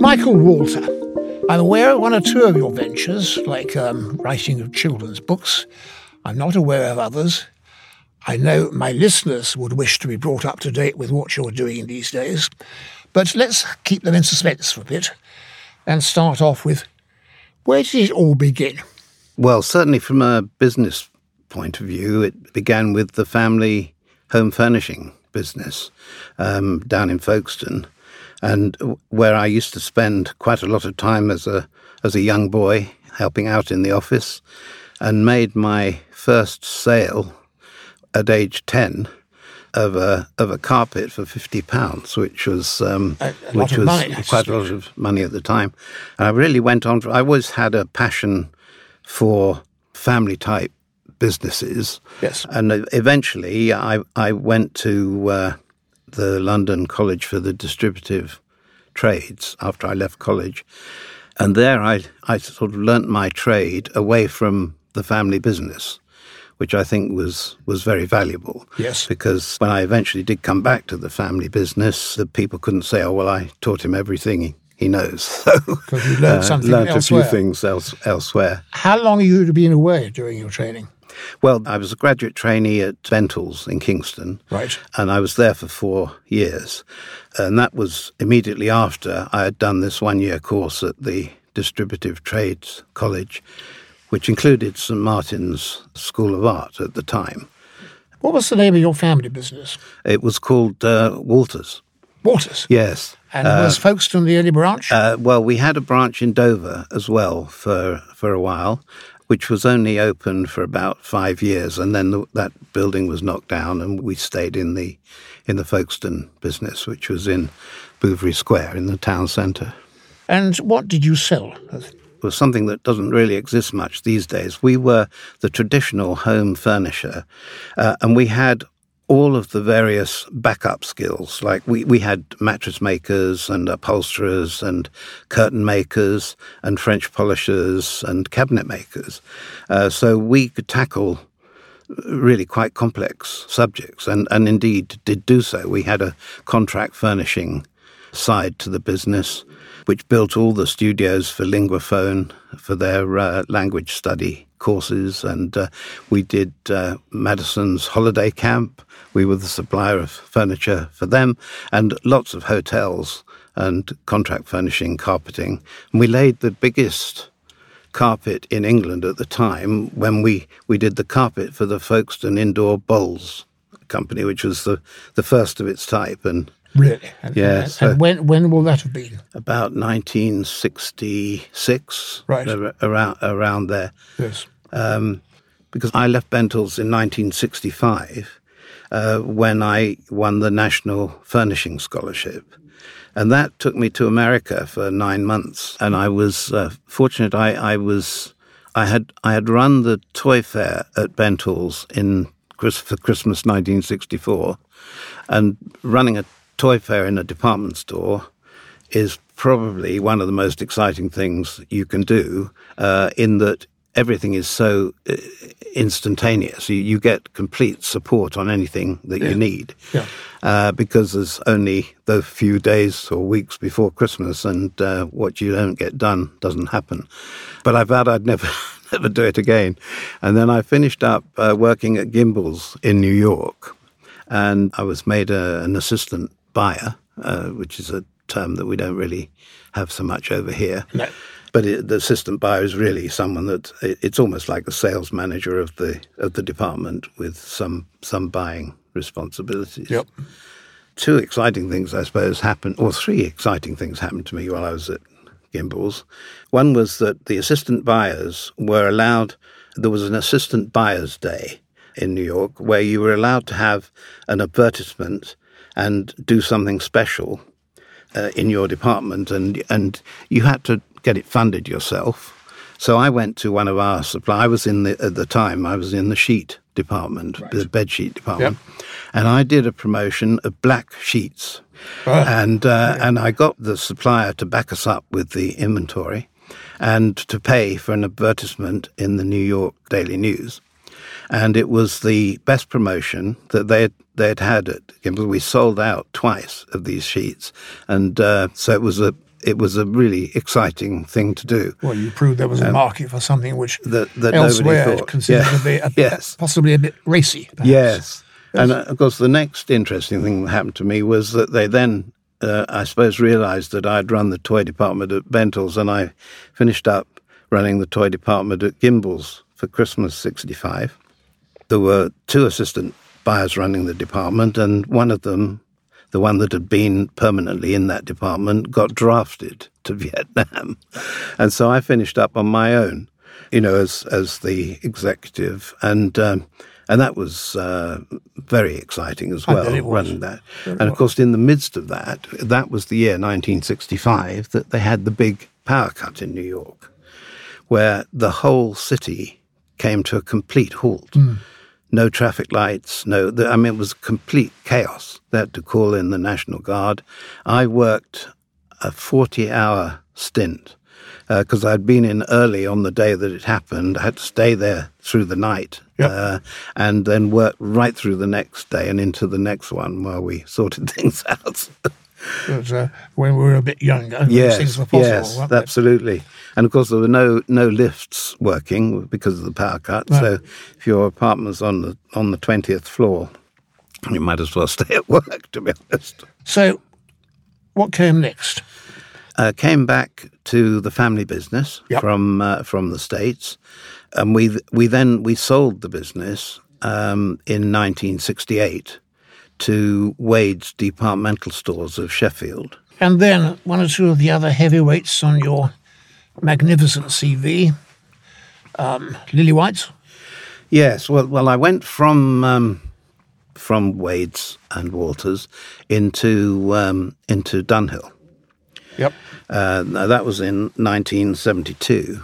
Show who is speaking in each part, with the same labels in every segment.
Speaker 1: Michael Walter, I'm aware of one or two of your ventures, like writing of children's books. I'm not aware of others. I know my listeners would wish to be brought up to date with what you're doing these days. But let's keep them in suspense for a bit and start off with, where did it all begin?
Speaker 2: Well, certainly from a business point of view, it began with the family home furnishing business down in Folkestone, and where I used to spend quite a lot of time as a young boy helping out in the office, and made my first sale at age 10 of a carpet for £50, which was quite a lot of money at the time. And I really went on. I always had a passion for family type businesses.
Speaker 1: Yes.
Speaker 2: And eventually I went to the London College for the Distributive Trades after I left college. And there I sort of learnt my trade away from the family business, which I think was very valuable.
Speaker 1: Yes.
Speaker 2: Because when I eventually did come back to the family business, the people couldn't say, oh, well, I taught him everything he knows. So
Speaker 1: because you learned something
Speaker 2: learned
Speaker 1: elsewhere.
Speaker 2: a few things elsewhere.
Speaker 1: How long have you been away during your training?
Speaker 2: Well, I was a graduate trainee at Bentall's in Kingston.
Speaker 1: Right.
Speaker 2: And I was there for 4 years. And that was immediately after I had done this 1-year course at the Distributive Trades College, which included St Martin's School of Art at the time.
Speaker 1: What was the name of your family business?
Speaker 2: It was called Walters.
Speaker 1: Walters?
Speaker 2: Yes.
Speaker 1: And was Folkestone the only branch?
Speaker 2: Well, we had a branch in Dover as well for a while, which was only open for about 5 years, and then that building was knocked down, and we stayed in the Folkestone business, which was in Bouverie Square in the town centre.
Speaker 1: And what did you sell?
Speaker 2: It was something that doesn't really exist much these days. We were the traditional home furnisher, and we had all of the various backup skills. Like we had mattress makers and upholsterers and curtain makers and French polishers and cabinet makers. So we could tackle really quite complex subjects and indeed did do so. We had a contract furnishing side to the business, which built all the studios for Linguaphone for their language study courses. And we did Madison's holiday camp. We were the supplier of furniture for them, and lots of hotels and contract furnishing, carpeting. And we laid the biggest carpet in England at the time when we did the carpet for the Folkestone Indoor Bowls Company, which was the first of its type. And
Speaker 1: really?
Speaker 2: yes.
Speaker 1: And when will that have been?
Speaker 2: About 1966,
Speaker 1: right?
Speaker 2: Around there.
Speaker 1: Yes.
Speaker 2: Because I left Bentall's in 1965 when I won the National Furnishing Scholarship. And that took me to America for 9 months. And I was fortunate. I had run the toy fair at Bentall's for Christmas 1964, and running a toy fair in a department store is probably one of the most exciting things you can do, in that everything is so instantaneous. You get complete support on anything that you need, because there's only those few days or weeks before Christmas, and what you don't get done doesn't happen. But I vowed I'd never do it again. And then I finished up working at Gimbel's in New York, and I was made an assistant buyer, which is a term that we don't really have so much over here.
Speaker 1: No.
Speaker 2: But the assistant buyer is really someone that it's almost like the sales manager of the department with some buying responsibilities.
Speaker 1: Yep.
Speaker 2: 2 exciting things, I suppose, happened, or 3 exciting things happened to me while I was at Gimbel's. One was that the assistant buyers were allowed. There was an assistant buyers day in New York where you were allowed to have an advertisement and do something special in your department, and you had to get it funded yourself. So I went to one of our suppliers. At the time I was in the sheet department,
Speaker 1: right.
Speaker 2: The bed sheet department, and I did a promotion of black sheets, and I got the supplier to back us up with the inventory and to pay for an advertisement in the New York Daily News. And it was the best promotion that they'd had at Gimbel. We sold out twice of these sheets, and so it was it was a really exciting thing to do.
Speaker 1: Well, you proved there was a market for something which
Speaker 2: that
Speaker 1: elsewhere
Speaker 2: nobody thought.
Speaker 1: considered to be possibly a bit racy. Perhaps.
Speaker 2: Yes. And of course, the next interesting thing that happened to me was that they then, I suppose, realised that I'd run the toy department at Bentles, and I finished up running the toy department at Gimbel's for Christmas '65. There were 2 assistant buyers running the department, and one of them, the one that had been permanently in that department, got drafted to Vietnam. And so I finished up on my own, as the executive. And that was very exciting as well, running that. And of course, in the midst of that was the year 1965 that they had the big power cut in New York, where the whole city came to a complete halt. No traffic lights, it was complete chaos. They had to call in the National Guard. I worked a 40-hour stint because I'd been in early on the day that it happened. I had to stay there through the night and then work right through the next day and into the next one while we sorted things out.
Speaker 1: It was, when we were a bit younger, these things were possible.
Speaker 2: Yes, absolutely. And of course, there were no lifts working because of the power cut. Right. So if your apartment's on the 20th floor, you might as well stay at work, to be honest.
Speaker 1: So what came next?
Speaker 2: Came back to the family business from the States, and we sold the business in 1968 to Wade's departmental stores of Sheffield.
Speaker 1: And then 1 or 2 of the other heavyweights on your magnificent CV, Lily White's.
Speaker 2: Yes, well, I went from Wade's and Walters into Dunhill.
Speaker 1: Yep.
Speaker 2: That was in 1972,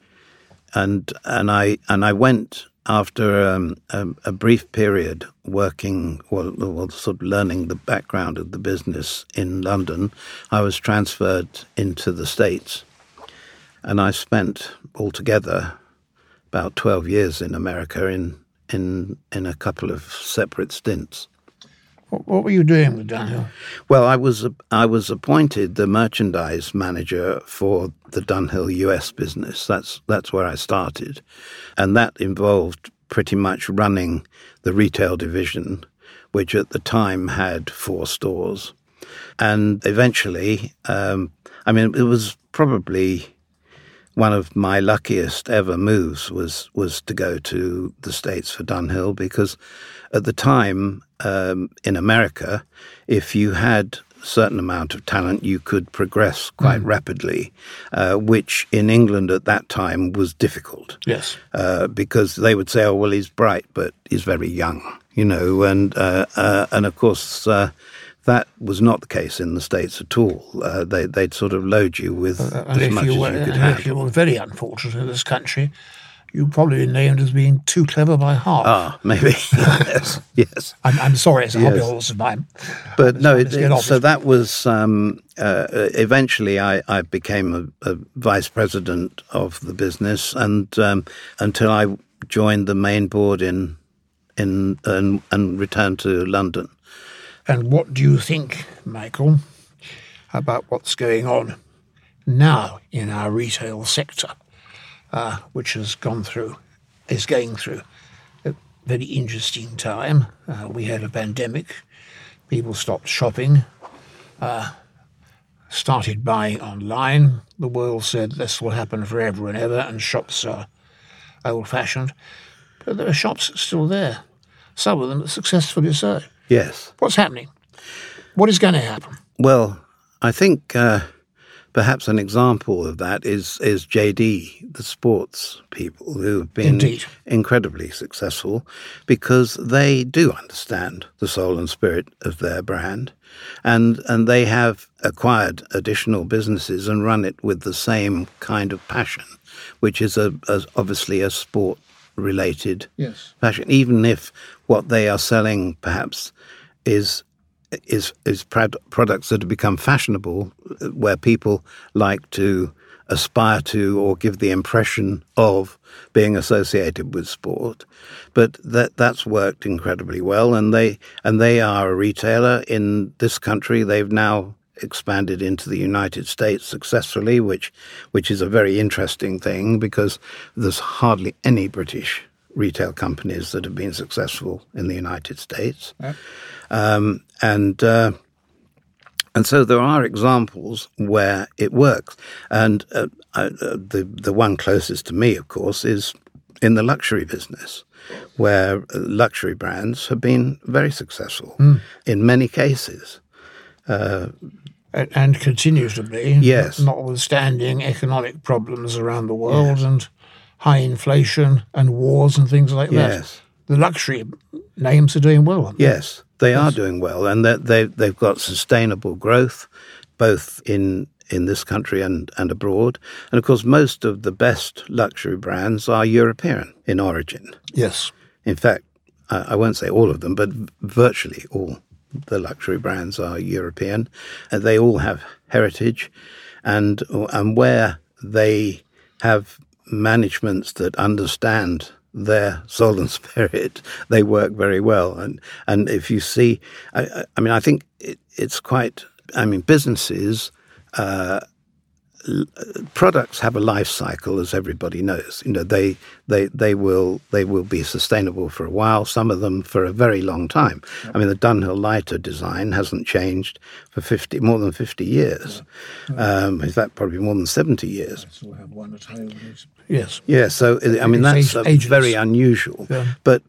Speaker 2: and I went after a brief period working, sort of learning the background of the business in London. I was transferred into the States, and I spent altogether about 12 years in America in a couple of separate stints.
Speaker 1: What were you doing with Dunhill?
Speaker 2: Well, I was appointed the merchandise manager for the Dunhill US business. That's where I started, and that involved pretty much running the retail division, which at the time had 4 stores, and eventually, it was probably one of my luckiest ever moves was to go to the States for Dunhill, because at the time in America, if you had a certain amount of talent, you could progress quite rapidly, which in England at that time was difficult.
Speaker 1: Yes.
Speaker 2: Because they would say, oh, well, he's bright, but he's very young, and of course that was not the case in the States at all. They'd sort of load you with as much as you could handle.
Speaker 1: If you were very unfortunate in this country, you'd probably be named as being too clever by half.
Speaker 2: Ah, maybe. Yes.
Speaker 1: I'm sorry, it's a hobby horse of mine.
Speaker 2: But no, so that was, eventually I became a vice president of the business, and until I joined the main board and returned to London.
Speaker 1: And what do you think, Michael, about what's going on now in our retail sector, which is going through a very interesting time? We had a pandemic. People stopped shopping, started buying online. The world said this will happen forever and ever, and shops are old-fashioned. But there are shops still there. Some of them are successfully so.
Speaker 2: Yes.
Speaker 1: What's happening? What is going to happen?
Speaker 2: Well, I think perhaps an example of that is JD, the sports people, who have been incredibly successful because they do understand the soul and spirit of their brand, and they have acquired additional businesses and run it with the same kind of passion, which is obviously a sport-related passion, even if what they are selling perhaps is products that have become fashionable, where people like to aspire to or give the impression of being associated with sport. But that's worked incredibly well, and they are a retailer in this country. They've now expanded into the United States successfully, which is a very interesting thing because there's hardly any British retail companies that have been successful in the United States.
Speaker 1: Yeah.
Speaker 2: And so there are examples where it works. And the one closest to me, of course, is in the luxury business, where luxury brands have been very successful in many cases.
Speaker 1: And continues to be,
Speaker 2: yes,
Speaker 1: notwithstanding economic problems around the world and high inflation and wars and things like that.
Speaker 2: Yes.
Speaker 1: The luxury names are doing well.
Speaker 2: Yes, they are doing well, and they've got sustainable growth, both in this country and abroad. And of course, most of the best luxury brands are European in origin.
Speaker 1: Yes.
Speaker 2: In fact, I won't say all of them, but virtually all the luxury brands are European. They all have heritage, and where they have managements that understand their soul and spirit, they work very well. And if you see, I mean, I think it's quite. I mean, businesses. Products have a life cycle, as everybody knows. You know, they will be sustainable for a while. Some of them for a very long time. I mean, the Dunhill lighter design hasn't changed for more than 50 years. In fact, probably more than 70 years.
Speaker 1: I still have one at home. Yes.
Speaker 2: Yeah. So I mean, that's very unusual. Yeah. But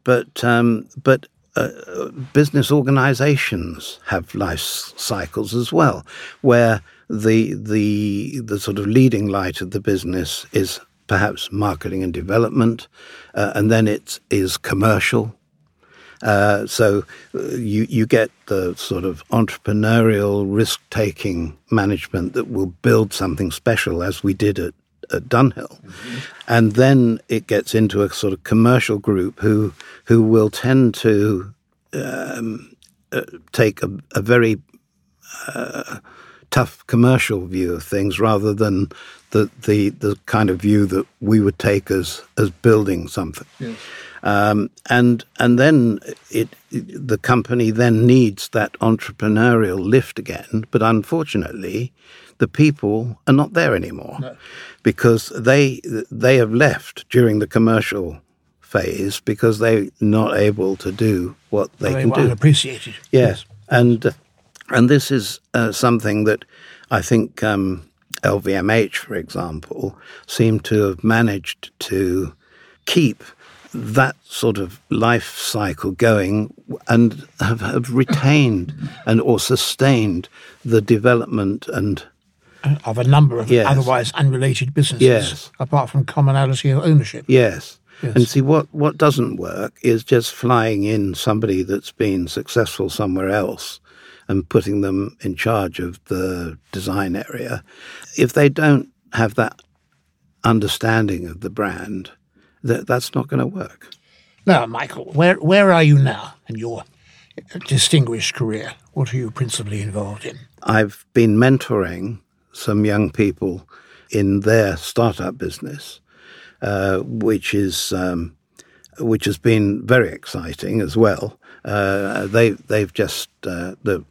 Speaker 2: business organizations have life cycles as well, where the sort of leading light of the business is perhaps marketing and development, and then it is commercial. So you get the sort of entrepreneurial, risk-taking management that will build something special, as we did at Dunhill. Mm-hmm. And then it gets into a sort of commercial group who will tend to take a very tough commercial view of things, rather than the kind of view that we would take as building something. Yes. And then the company then needs that entrepreneurial lift again, but unfortunately, the people are not there anymore. No. Because they have left during the commercial phase because they're not able to do what they can do.
Speaker 1: Unappreciated.
Speaker 2: Yes. And this is something that I think LVMH, for example, seem to have managed to keep that sort of life cycle going and have retained or sustained the development and
Speaker 1: of a number of otherwise unrelated businesses, apart from commonality of ownership.
Speaker 2: Yes. And see, what doesn't work is just flying in somebody that's been successful somewhere else and putting them in charge of the design area. If they don't have that understanding of the brand, that's not going to work.
Speaker 1: Now, Michael, where are you now in your distinguished career? What are you principally involved in?
Speaker 2: I've been mentoring some young people in their startup business, which has been very exciting as well. They've just the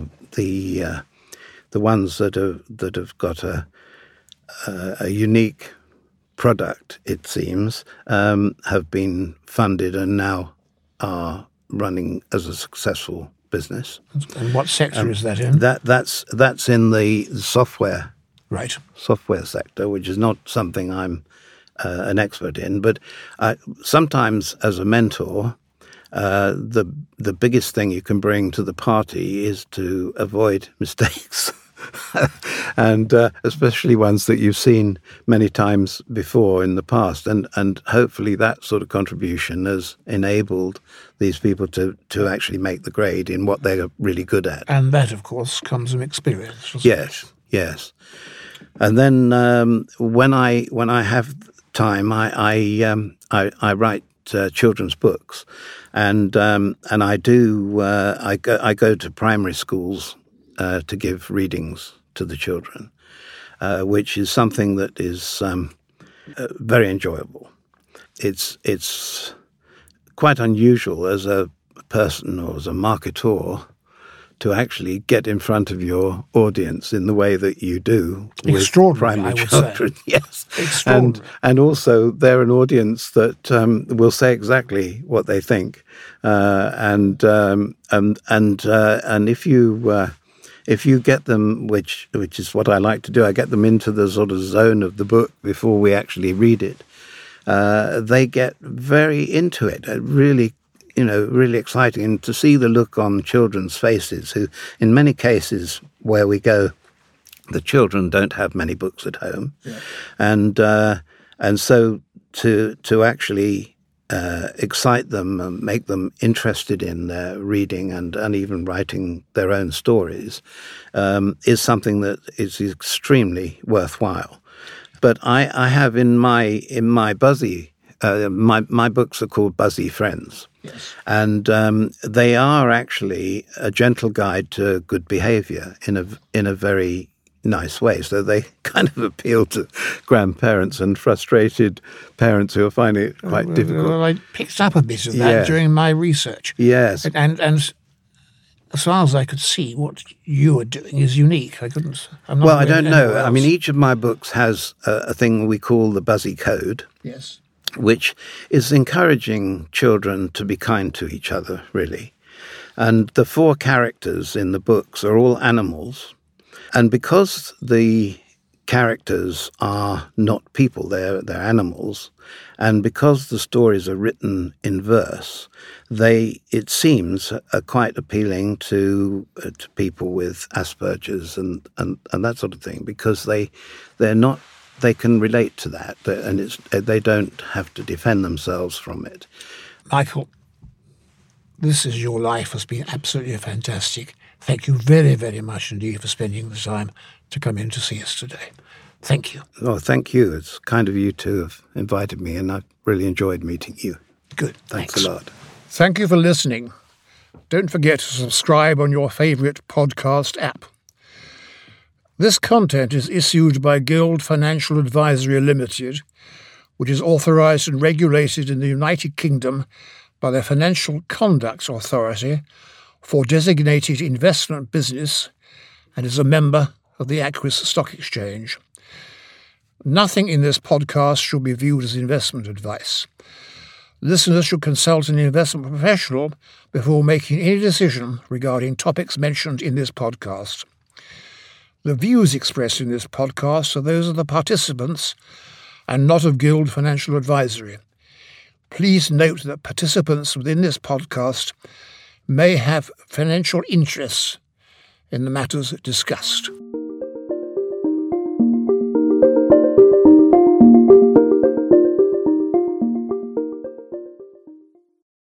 Speaker 2: ones that have got a unique product, it seems, have been funded and now are running as a successful business.
Speaker 1: And what sector is that in?
Speaker 2: That's in the software sector, which is not something I'm an expert in. But sometimes, as a mentor, the biggest thing you can bring to the party is to avoid mistakes. And especially ones that you've seen many times before in the past. And hopefully that sort of contribution has enabled these people to actually make the grade in what they're really good at.
Speaker 1: And that, of course, comes from experience.
Speaker 2: Yes. And then when I have time, I write children's books, and I do I go to primary schools to give readings to the children, which is something that is very enjoyable. It's quite unusual as a person or as a marketeur to actually get in front of your audience in the way that you do with primary children. Yes, and also they're an audience that will say exactly what they think, and if you get them, which is what I like to do, I get them into the sort of zone of the book before we actually read it. They get very into it. Really exciting, and to see the look on children's faces, who, in many cases where we go, the children don't have many books at home, and so to actually excite them and make them interested in their reading and even writing their own stories is something that is extremely worthwhile. But I have in my Buzzy, my books are called Buzzy Friends.
Speaker 1: Yes.
Speaker 2: And they are actually a gentle guide to good behavior in a very nice way. So they kind of appeal to grandparents and frustrated parents who are finding it quite difficult.
Speaker 1: Well, I picked up a bit of that during my research.
Speaker 2: Yes.
Speaker 1: And as far as I could see, what you were doing is unique. I don't
Speaker 2: know. I mean, each of my books has a thing we call the Buzzy Code.
Speaker 1: Yes.
Speaker 2: Which is encouraging children to be kind to each other, really. And the 4 characters in the books are all animals. And because the characters are not people, they're animals, and because the stories are written in verse, it seems, are quite appealing to people with Asperger's and that sort of thing, because they're not. They can relate to that, and they don't have to defend themselves from it.
Speaker 1: Michael, This Is Your Life has been absolutely fantastic. Thank you very, very much indeed for spending the time to come in to see us today. Thank you.
Speaker 2: Oh, thank you. It's kind of you to have invited me, and I've really enjoyed meeting you.
Speaker 1: Good.
Speaker 2: Thanks a lot.
Speaker 1: Thank you for listening. Don't forget to subscribe on your favourite podcast app. This content is issued by Guild Financial Advisory Limited, which is authorised and regulated in the United Kingdom by the Financial Conduct Authority for designated investment business and is a member of the Aquis Stock Exchange. Nothing in this podcast should be viewed as investment advice. Listeners should consult an investment professional before making any decision regarding topics mentioned in this podcast. The views expressed in this podcast are those of the participants and not of Guild Financial Advisory. Please note that participants within this podcast may have financial interests in the matters discussed.